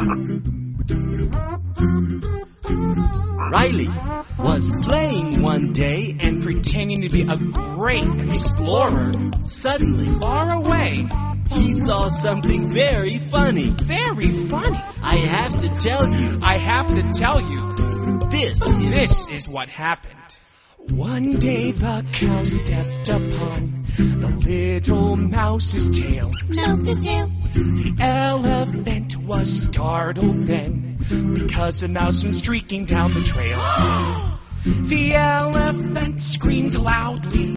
Riley was playing one day and pretending to be a great explorer. Suddenly, Far away. he saw something very funny. Very funny. I have to tell you, I have to tell you, this is what happened. One day the cow stepped upon the little mouse's tail. Mouse's tail. The elephant was startled then, because a mouse went streaking down the trail. The elephant screamed loudly.